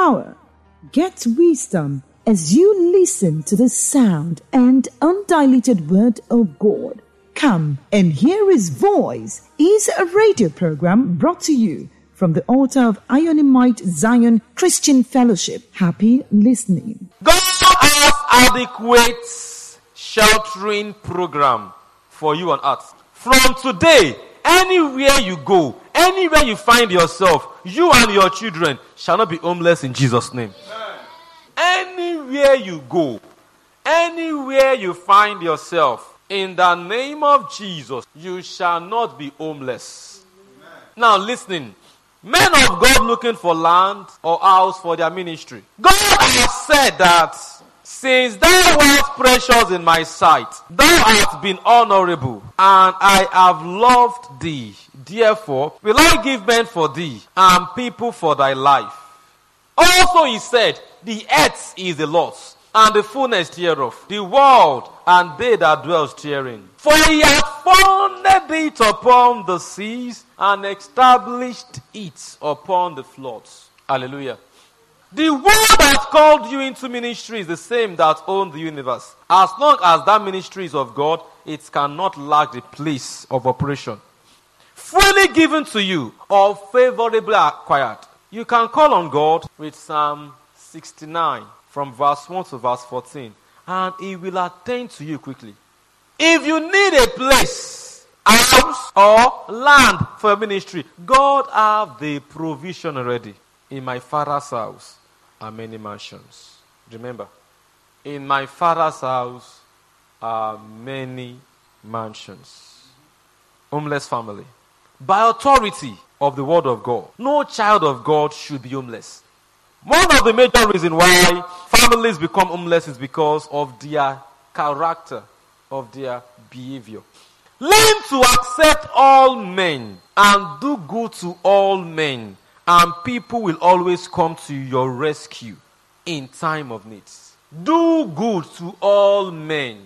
power. Get wisdom as you listen to the sound and undiluted word of God. Come and hear His voice is a radio program brought to you from the altar of Ionimite Zion Christian Fellowship. Happy listening. God has adequate sheltering program for you on earth. From today, anywhere you go, anywhere you find yourself, you and your children shall not be homeless in Jesus' name. Amen. Anywhere you go, anywhere you find yourself, in the name of Jesus, you shall not be homeless. Amen. Now listening, men of God looking for land or house for their ministry. God has said that since thou wast precious in my sight, thou hast been honorable, and I have loved thee. Therefore will I give men for thee, and people for thy life. Also he said, the earth is the Lord's, and the fullness thereof, the world, and they that dwell therein. For he hath founded it upon the seas, and established it upon the floods. Hallelujah. The one that called you into ministry is the same that owns the universe. As long as that ministry is of God, it cannot lack the place of operation. Freely given to you or favorably acquired. You can call on God with Psalm 69 from verse 1 to verse 14, and He will attend to you quickly. If you need a place, a house or land for a ministry, God have the provision already. In my Father's house are many mansions. Remember, in my Father's house are many mansions. Homeless family. By authority of the word of God, no child of God should be homeless. One of the major reasons why families become homeless is because of their character, of their behavior. Learn to accept all men and do good to all men, and people will always come to your rescue in time of need. Do good to all men.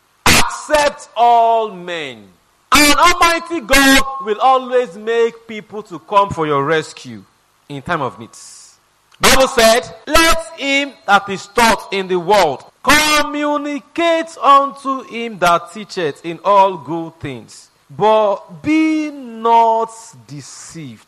Accept all men. And Almighty God will always make people to come for your rescue in time of need. Bible said, let him that is taught in the world communicate unto him that teacheth in all good things. But be not deceived.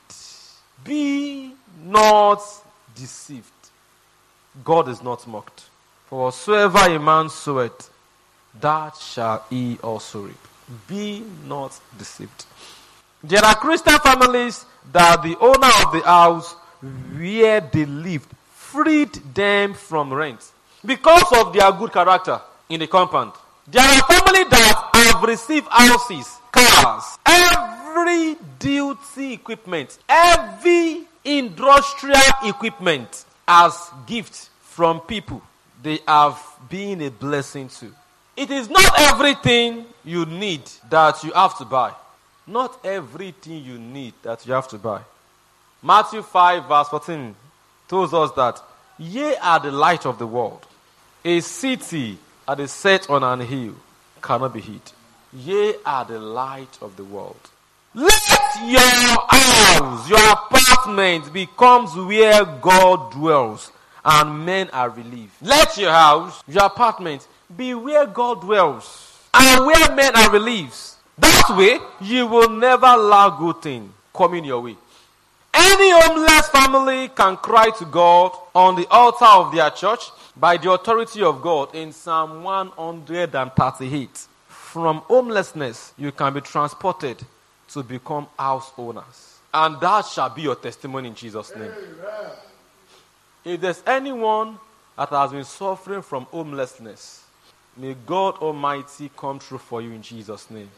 Be not deceived. God is not mocked. For whatsoever a man soweth, that shall he also reap. Be not deceived. There are Christian families that the owner of the house where they lived freed them from rent because of their good character in the compound. There are families that have received houses, cars, every duty equipment, every industrial equipment as gifts from people they have been a blessing to. It is not everything you need that you have to buy. Not everything you need that you have to buy. Matthew 5 verse 14 tells us that ye are the light of the world. A city that is set on an hill cannot be hid. Ye are the light of the world. Let your house, your apartment becomes where God dwells and men are relieved. Let your house, your apartment be where God dwells and where men are relieved. That way, you will never lack good thing coming your way. Any homeless family can cry to God on the altar of their church by the authority of God in Psalm 138. From homelessness, you can be transported to become house owners. And that shall be your testimony in Jesus' name. Amen. If there's anyone that has been suffering from homelessness, may God Almighty come through for you in Jesus' name.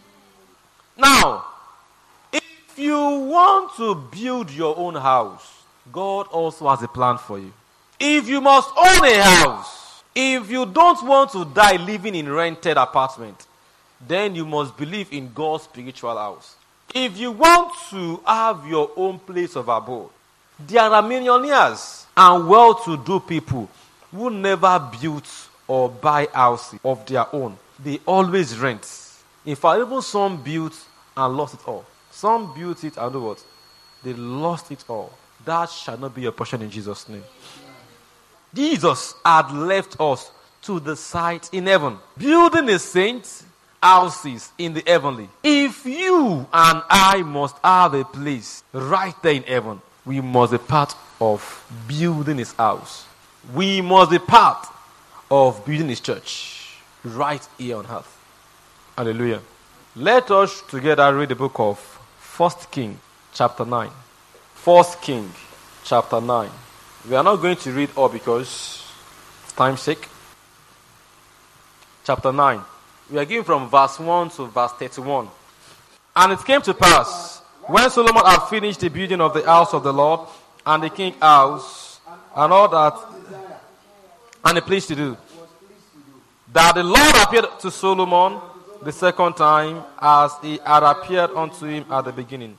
Now, if you want to build your own house, God also has a plan for you. If you must own a house, if you don't want to die living in rented apartment, then you must believe in God's spiritual house. If you want to have your own place of abode, there are millionaires and well-to-do people who never built or buy houses of their own. They always rent. In fact, even some built and lost it all. Some built it and do what? They lost it all. That shall not be your portion in Jesus' name. Jesus had left us to the site in heaven, building the saints' houses in the heavenly. If you and I must have a place right there in heaven, we must be part of building his house. We must be part of building his church right here on earth. Hallelujah. Let us together read the book of 1 King chapter 9. 1 King chapter 9. We are not going to read all because of time's sake. Chapter 9. We are given from verse 1 to verse 31. And it came to pass, when Solomon had finished the building of the house of the Lord, and the king's house, and all that, and he pleased to do, that the Lord appeared to Solomon the second time, as he had appeared unto him at the beginning.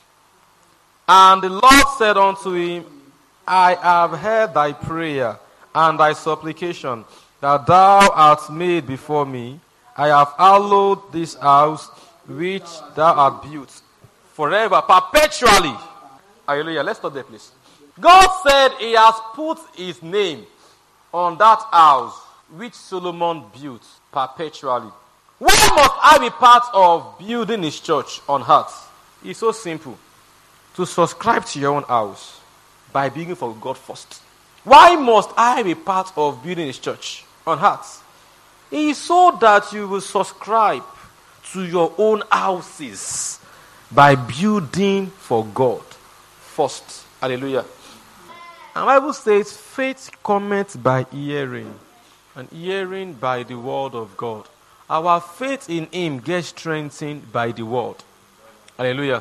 And the Lord said unto him, I have heard thy prayer and thy supplication that thou hast made before me. I have hallowed this house which thou hast built forever, perpetually. Hallelujah. Let's stop there, please. God said he has put his name on that house which Solomon built perpetually. Why must I be part of building his church on earth? It's so simple. To subscribe to your own house by being for God first. Why must I be part of building his church on earth? It is so that you will subscribe to your own houses by building for God first. Hallelujah. And the Bible says, faith cometh by hearing, and hearing by the word of God. Our faith in him gets strengthened by the word. Hallelujah.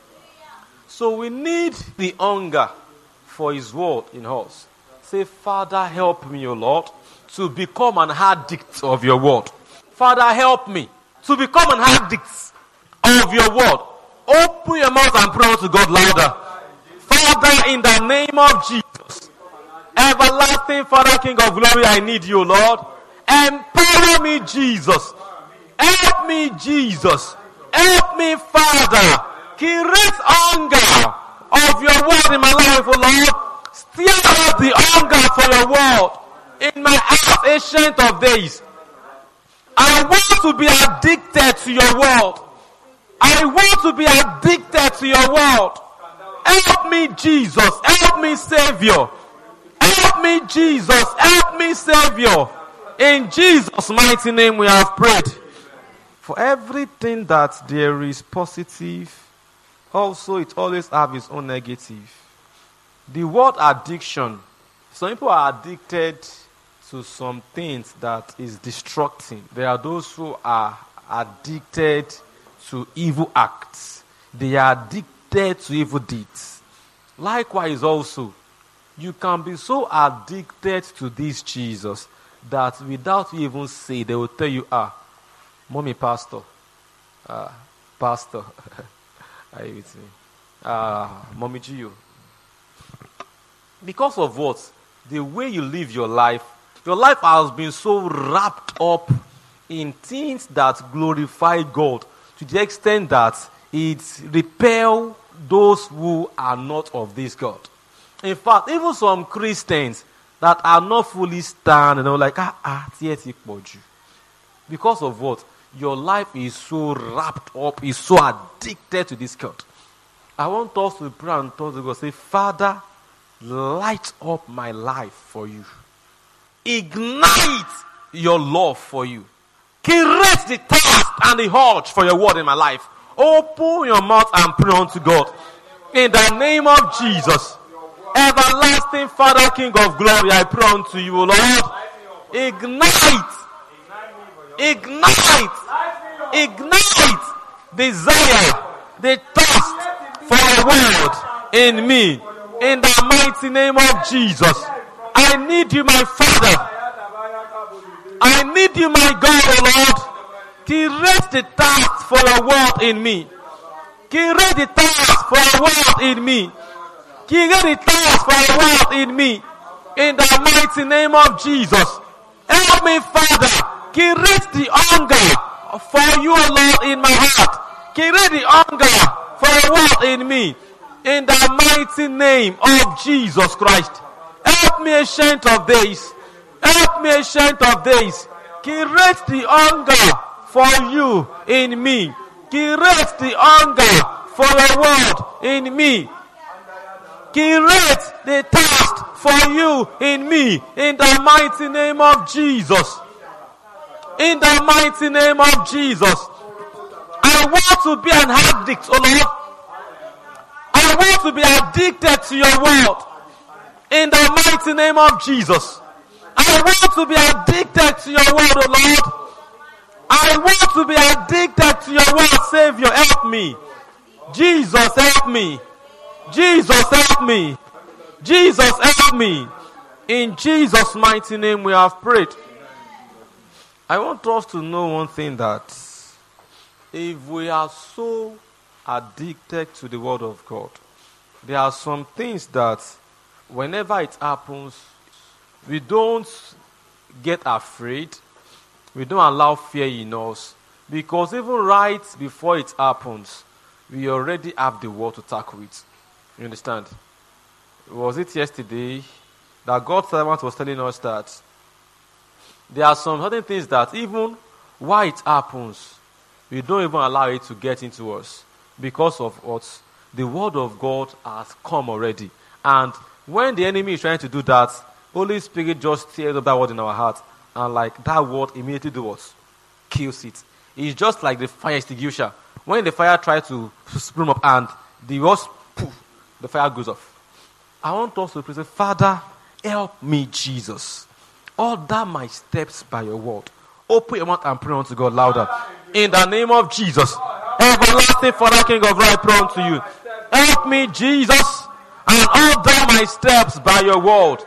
So we need the hunger for his word in us. Say, Father, help me, O Lord, to become an addict of your word. Father, help me to become an addict of your word. Open your mouth and pray to God louder. Father, in the name of Jesus, everlasting Father, King of glory, I need you, Lord. Empower me, Jesus. Help me, Jesus. Help me, Father. Create hunger of your word in my life, O Lord. Stir up the hunger for your word in my heart, ancient of days. I want to be addicted to your word. I want to be addicted to your word. Help me, Jesus. Help me, Savior. Help me, Jesus. Help me, Savior. In Jesus' mighty name we have prayed. For everything that there is positive, also it always has its own negative. The word addiction, some people are addicted to some things that is destructive. There are those who are addicted to evil acts. They are addicted to evil deeds. Likewise also, you can be so addicted to this Jesus that without you even say, they will tell you, Mommy Pastor, Pastor, are you with me? Mommy Gio. Because of what? The way you live your life has been so wrapped up in things that glorify God to the extent that it repels those who are not of this God. In fact, even some Christians that are not fully stand, and they're like, because of what? Your life is so wrapped up, is so addicted to this God. I want us to pray and talk to God, say, Father, light up my life for you. Ignite your love for you. Create the thirst and the urge for your word in my life. Open your mouth and pray unto God. In the name of Jesus, everlasting Father, King of glory, I pray unto you, O Lord. Ignite desire, the thirst for your word in me. In the mighty name of Jesus. I need you, my Father. I need you, my God, O Lord. Create the thirst for your word in me. Create the thirst for your word in me. Create the thirst for your word in me. In the mighty name of Jesus. Help me, Father. Create the hunger for you, O Lord, in my heart. Create the hunger for your word in me. In the mighty name of Jesus Christ. Help me, Ancient of Days. Help me, Ancient of Days. Create the hunger for you in me. Create the hunger for your word in me. Create the thirst for you in me. In the mighty name of Jesus. In the mighty name of Jesus. I want to be an addict, oh Lord. I want to be addicted to your word. In the mighty name of Jesus. I want to be addicted to your word, oh Lord. I want to be addicted to your word, Savior. Help me. Jesus, help me. Jesus, help me. Jesus, help me. In Jesus' mighty name we have prayed. I want us to know one thing, that if we are so addicted to the word of God, there are some things that whenever it happens, we don't get afraid. We don't allow fear in us. Because even right before it happens, we already have the word to tackle it. You understand? Was it yesterday that God's servant was telling us that there are some certain things that even while it happens, we don't even allow it to get into us. Because of what? The word of God has come already. And when the enemy is trying to do that, Holy Spirit just tears up that word in our heart. And like that word immediately do what? Kills it. It's just like the fire extinguisher. When the fire tries to spring up and the word, poof, the fire goes off. I want us to pray, say, Father, help me, Jesus. Order my steps by your word. Open your mouth and pray unto God louder. In the name of Jesus. Everlasting Father, King of right, pray unto you. Help me, Jesus, and order my steps by your word.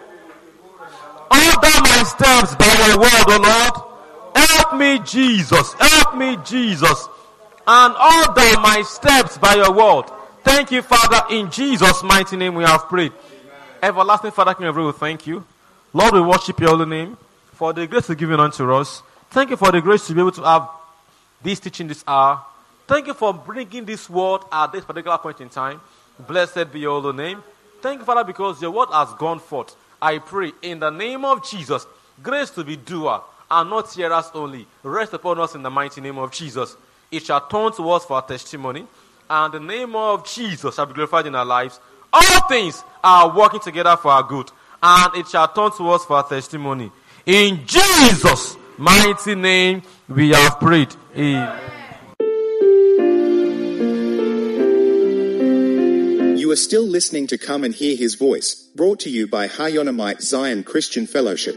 Order my steps by your word, O Lord. Help me, Jesus. Help me, Jesus. And order my steps by your word. Thank you, Father. In Jesus' mighty name we have prayed. Everlasting Father, King of glory, thank you. Lord, we worship your holy name for the grace you've given unto us. Thank you for the grace to be able to have this teaching this hour. Thank you for bringing this word at this particular point in time. Blessed be your holy name. Thank you, Father, because your word has gone forth. I pray in the name of Jesus, grace to be doer and not hearers only. Rest upon us in the mighty name of Jesus. It shall turn to us for our testimony, and the name of Jesus shall be glorified in our lives. All things are working together for our good, and it shall turn to us for our testimony. In Jesus' mighty name we have prayed. Amen. You are still listening to Come and Hear His Voice, brought to you by High-Onamite Zion Christian Fellowship.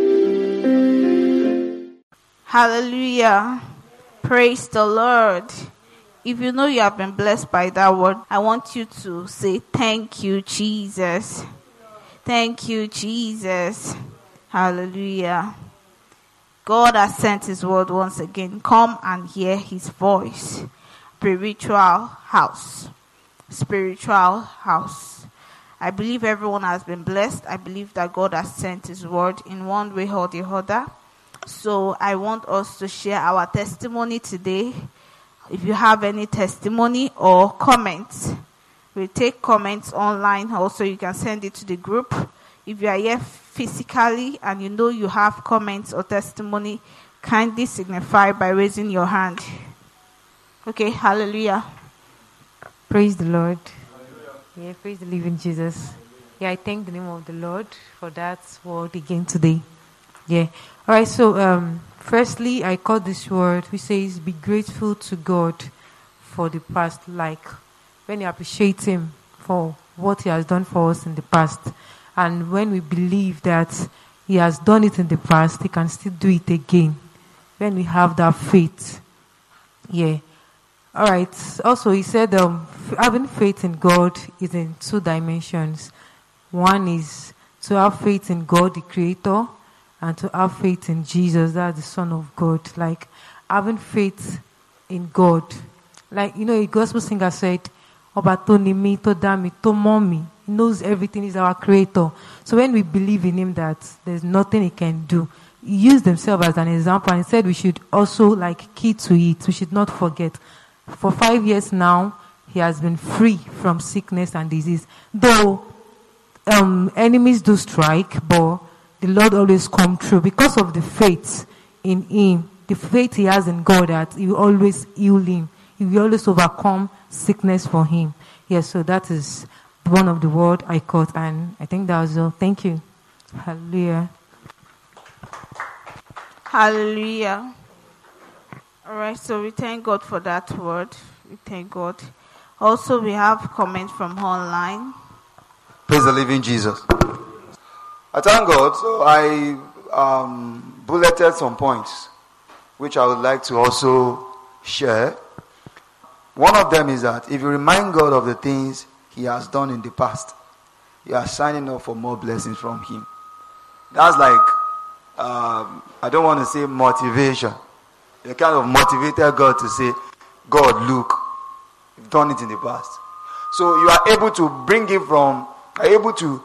Hallelujah. Praise the Lord. If you know you have been blessed by that word, I want you to say, thank you, Jesus. Thank you, Jesus. Hallelujah. God has sent his word once again. Come and hear his voice. Spiritual house. Spiritual house. I believe everyone has been blessed. I believe that God has sent his word in one way or the other. So I want us to share our testimony today. If you have any testimony or comments, we'll take comments online. Also, you can send it to the group. If you are here physically and you know you have comments or testimony, kindly signify by raising your hand. Okay, hallelujah. Praise the Lord. Yeah, praise the living Jesus. Yeah, I thank the name of the Lord for that word again today. Yeah. All right, so firstly, I call this word which says, be grateful to God for the past, like when you appreciate him for what he has done for us in the past. And when we believe that he has done it in the past, he can still do it again. When we have that faith. Yeah. All right. Also, he said having faith in God is in two dimensions. One is to have faith in God, the Creator, and to have faith in Jesus, that's the Son of God. Like having faith in God. Like, you know, a gospel singer said, Oba to ni mi, to da mi, to mommy. He knows everything, is our Creator. So when we believe in him that there's nothing he can do, he used himself as an example and said we should also like key to it. We should not forget. For 5 years now, he has been free from sickness and disease. Though enemies do strike, but the Lord always come through because of the faith in him, the faith he has in God, that he will always heal him. He will always overcome sickness for him. Yes, so that is one of the word I caught, and I think that was all. Thank you. Hallelujah. Hallelujah. All right, so we thank God for that word. We thank God. Also, we have comments from online. Praise the living Jesus. I thank God. So I bulleted some points which I would like to also share. One of them is that if you remind God of the things he has done in the past, you are signing up for more blessings from him. That's like, I don't want to say motivation. You kind of motivated God to say, God, look, you've done it in the past. So you are able to bring it from, are able to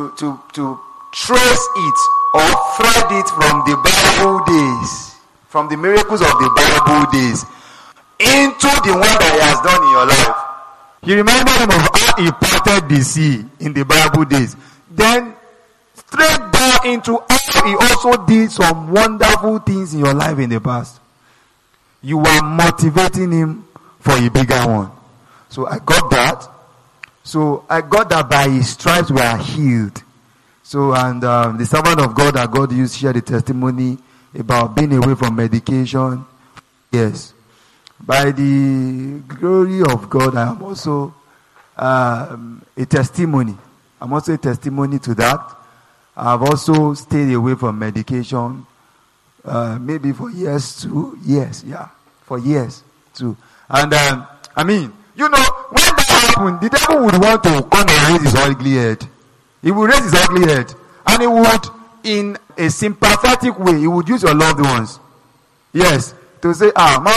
trace it or thread it from the Bible days, from the miracles of the Bible days, into the one that he has done in your life. He reminded him of how he parted the sea in the Bible days. Then straight down into how he also did some wonderful things in your life in the past. You are motivating him for a bigger one. So I got that. So I got that by his stripes we are healed. So and the servant of God that God used shared the testimony about being away from medication. Yes. By the glory of God, I am also a testimony. I'm also a testimony to that. I've also stayed away from medication, maybe for years too. Yes, yeah, for years too. And I mean, you know, when that happened, the devil would want to come and raise his ugly head. He would raise his ugly head, and he would, in a sympathetic way, he would use your loved ones. Yes. To say,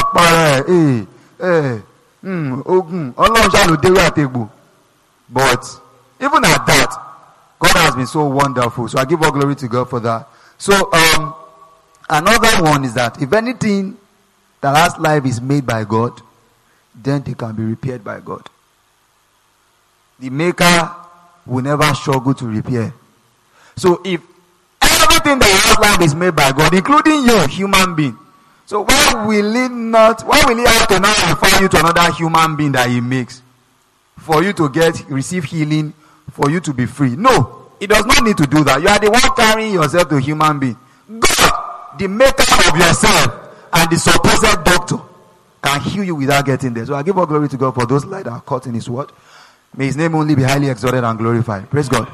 but even at that, God has been so wonderful. So I give all glory to God for that. So another one is that if anything that has life is made by God, then they can be repaired by God. The maker will never struggle to repair. So if everything that has life is made by God, including you, human being, so why will he have to now refer you to another human being that he makes for you to receive healing, for you to be free? No, he does not need to do that. You are the one carrying yourself to a human being. God, the maker of yourself and the supposed doctor, can heal you without getting there. So I give all glory to God for those light that are caught in his word. May his name only be highly exalted and glorified. Praise God.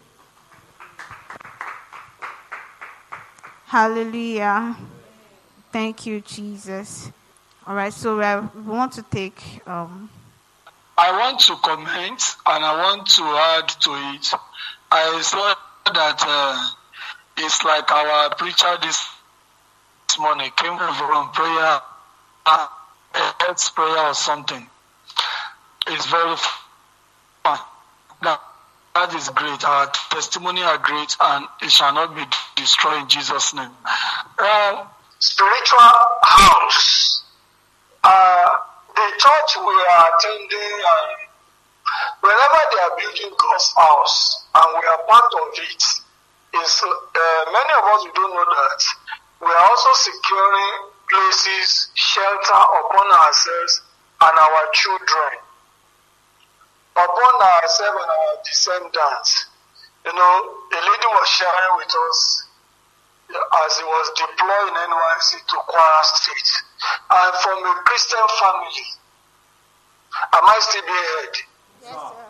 Hallelujah. Thank you, Jesus. All right, so we want to take... I want to comment and I want to add to it. I saw that it's like our preacher this morning came from prayer, health prayer or something. It's very fun. That is great. Our testimony are great and it shall not be destroyed in Jesus' name. Spiritual house. The church we are attending, whenever they are building God's house, and we are part of it, is many of us, we don't know that we are also securing places, shelter upon ourselves and our children, upon ourselves and our descendants. You know, a lady was sharing with us as he was deployed in NYC to Kwara State, and from a Christian family. Am I still being heard? Yes, sir.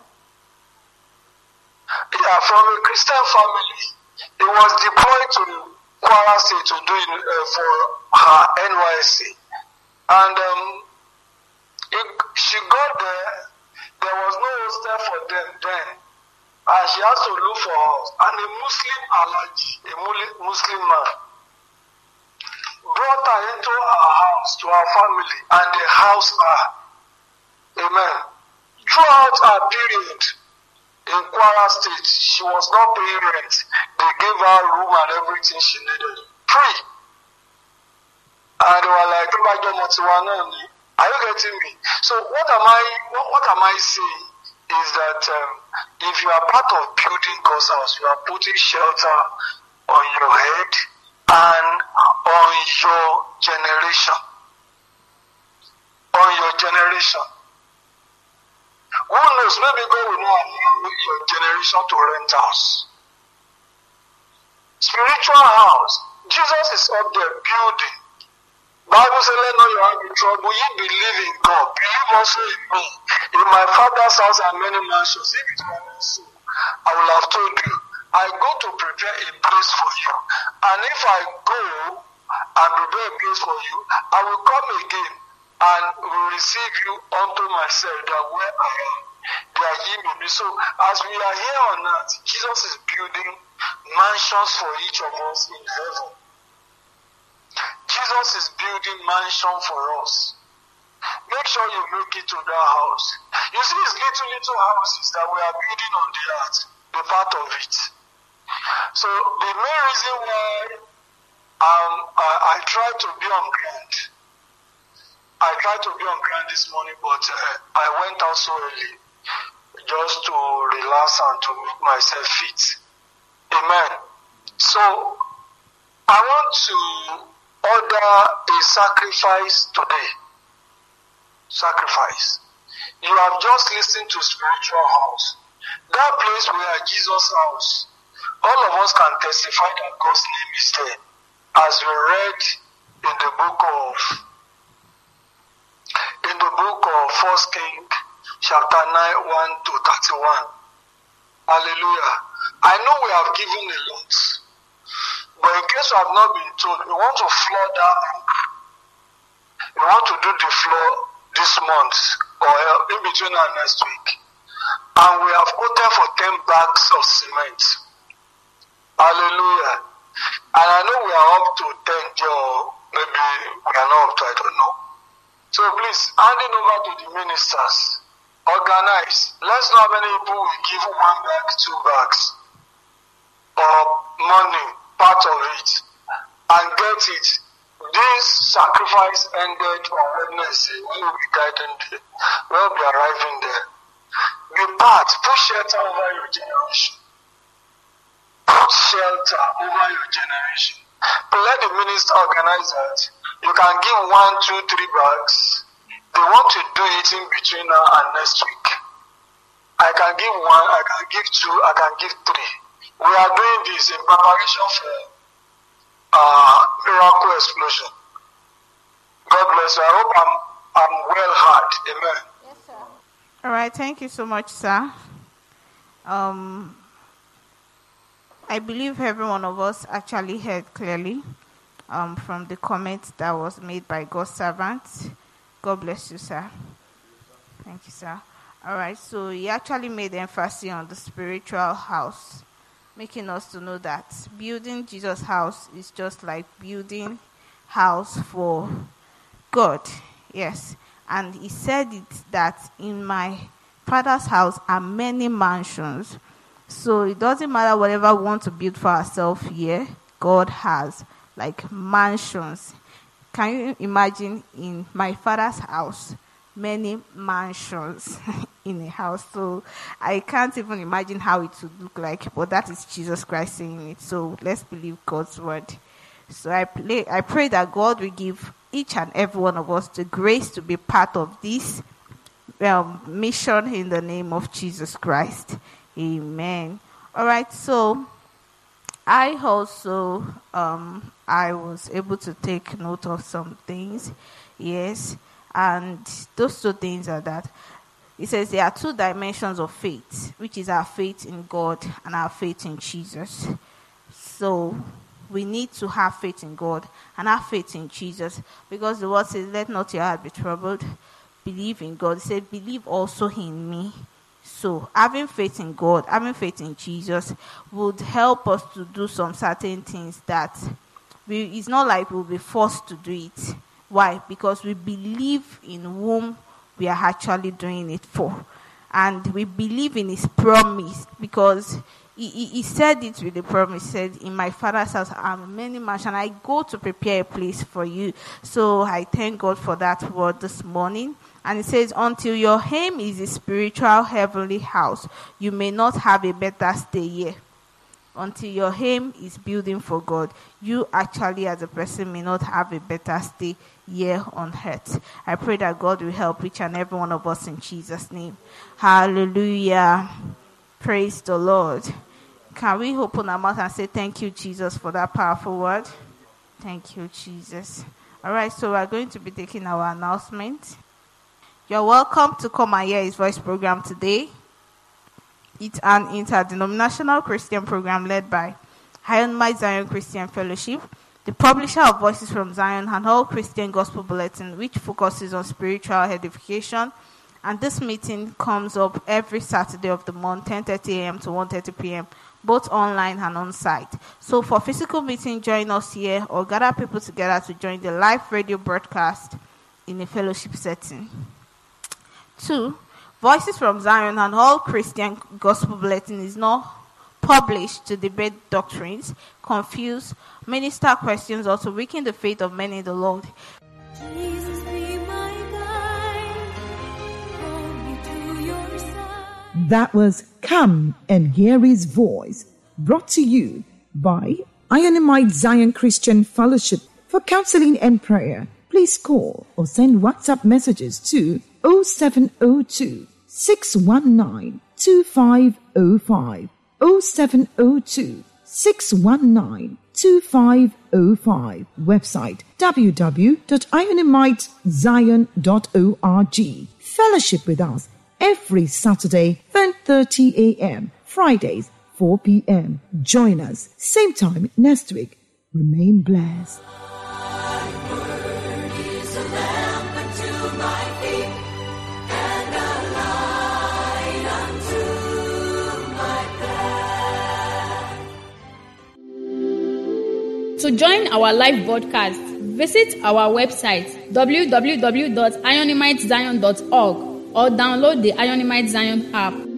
Yeah, from a Christian family. He was deployed to Kwara State to do it for her NYC. And she got there. There was no hostel for them then. And she has to look for a house. And a Muslim Alhaji, a Muslim man, brought her into our house, to our family, and they housed her. Amen. Throughout her period in Kwara State, she was not paying rent. They gave her room and everything she needed. Free. And they were like, Are you getting me? So what am I saying is that if you are part of building God's house, you are putting shelter on your head and on your generation. On your generation. Who knows? Maybe God will not allow your generation to rent house. Spiritual house. Jesus is up there building. Bible says, let not your heart be troubled. You believe in God. Believe also in me. In my Father's house are many mansions. If it were not so, I will have told you. I go to prepare a place for you. And if I go and prepare a place for you, I will come again and will receive you unto myself, that where I am, there ye may be. So as we are here on earth, Jesus is building mansions for each of us in heaven. Jesus is building mansion for us. Make sure you make it to that house. You see these little houses that we are building on the earth, the part of it. So the main reason why I tried to be on ground. I tried to be on ground this morning, but I went out so early just to relax and to make myself fit. Amen. So I want to order a sacrifice today. Sacrifice. You have just listened to spiritual house. That place where Jesus' house. All of us can testify that God's name is there. As we read in the book of 1 Kings chapter 9, 1 to 31. Hallelujah. I know we have given a lot. But in case you have not been told, we want to floor that. We want to do the floor this month or in between and next week. And we have quoted for 10 bags of cement. Hallelujah. And I know we are up to 10 or maybe we are not up to, I don't know. So please, handing over to the ministers. Organize. Let's know how many people will give 1 bag, 2 bags. Or money, part of it. And get it. This sacrifice ended on Wednesday. We will be guiding there. We will be arriving there. Be part. Put shelter over your generation. Put shelter over your generation. But let the minister organize that. You can give 1, 2, 3 bags. They want to do it in between now and next week. I can give 1, I can give 2, I can give 3. We are doing this in preparation for miracle explosion. God bless you. I hope I'm well heard. Amen. Yes, sir. All right. Thank you so much, sir. I believe every one of us actually heard clearly from the comment that was made by God's servant. God bless you, sir. Thank you, sir. All right. So he actually made emphasis on the spiritual house, making us to know that building Jesus' house is just like building house for God. Yes. And he said it that in my Father's house are many mansions. So it doesn't matter whatever we want to build for ourselves here. God has like mansions. Can you imagine in my Father's house, many mansions in a house? So I can't even imagine how it would look like, but that is Jesus Christ saying it. So let's believe God's word. So I pray that God will give each and every one of us the grace to be part of this mission in the name of Jesus Christ. Amen. All right. So I also I was able to take note of some things. Yes. And those 2 things are that it says there are 2 dimensions of faith, which is our faith in God and our faith in Jesus. So we need to have faith in God and have faith in Jesus, because the word says, let not your heart be troubled. Believe in God. It said, believe also in me. So having faith in God, having faith in Jesus would help us to do some certain things that it's not like we'll be forced to do it. Why? Because we believe in whom we are actually doing it for. And we believe in his promise, because He said it with a promise. He said, in my Father's house are many mansions. I go to prepare a place for you. So I thank God for that word this morning. And it says, until your home is a spiritual heavenly house, you may not have a better stay here. Until your home is building for God, you actually as a person may not have a better stay here on earth. I pray that God will help each and every one of us in Jesus' name. Hallelujah. Praise the Lord. Can we open our mouth and say thank you, Jesus, for that powerful word? Thank you, Jesus. All right, so we're going to be taking our announcement. You're welcome to come and hear His Voice program today. It's an interdenominational Christian program led by High-on-Might Zion Christian Fellowship, the publisher of Voices from Zion and All Christian Gospel Bulletin, which focuses on spiritual edification. And this meeting comes up every Saturday of the month, 10:30 a.m. to 1:30 p.m., both online and on-site. So for physical meeting, join us here or gather people together to join the live radio broadcast in a fellowship setting. 2. Voices from Zion and All Christian Gospel Bulletin is not published to debate doctrines, confuse, minister questions, or to weaken the faith of many in the Lord. Jesus, be my guide, hold me to your side. That was Come and Hear His Voice, brought to you by High-on-Might Zion Christian Fellowship. For counseling and prayer, please call or send WhatsApp messages to 0702 619 2505, 0702 619 2505. Website www.high-on-might-zion.org. Fellowship with us every Saturday 10:30 a.m. Fridays 4 p.m. Join us same time next week. Remain blessed. To join our live broadcast, visit our website www.high-on-might-zion.org or download the High-on-Might Zion app.